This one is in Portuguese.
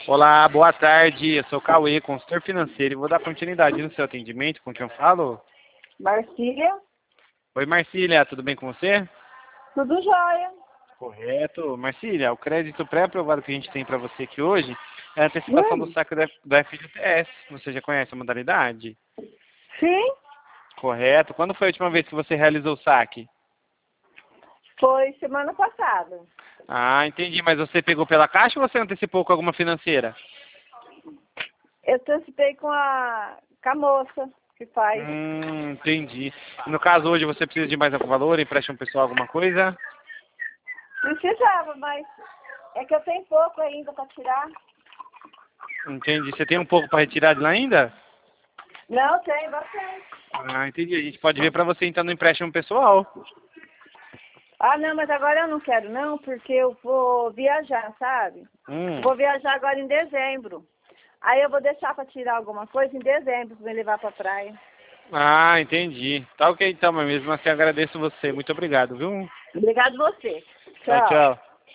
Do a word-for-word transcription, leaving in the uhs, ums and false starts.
Olá, boa tarde. Eu sou o Cauê, consultor financeiro, e vou dar continuidade no seu atendimento. Com quem eu falo? Marcília, Oi, Marcília, tudo bem com você? tudo jóia. Correto. Marcília, o crédito pré-aprovado que a gente tem para você aqui hoje é a antecipação do Hum, saque da da F G T S. Você já conhece a modalidade? sim, Correto. Quando foi a última vez que você realizou o saque? foi semana passada. Ah, entendi. Mas você pegou pela Caixa ou você antecipou com alguma financeira? Eu antecipei com a, com a moça que faz. Hum, entendi. No caso, hoje você precisa de mais algum valor? Empréstimo pessoal, alguma coisa? Precisava, mas é que eu tenho pouco ainda para tirar. Entendi. Você tem um pouco para retirar de lá ainda? Não, tem bastante. Ah, entendi. A gente pode ver para você entrar no empréstimo pessoal. Ah, não, mas agora eu não quero não, porque eu vou viajar, sabe? Hum. Vou viajar agora em dezembro. Aí eu vou deixar para tirar alguma coisa em dezembro para me levar para praia. Ah, entendi. Tá ok então, mas mesmo assim agradeço você. Muito obrigado, viu? Obrigado você. Tchau, Tchau. tchau.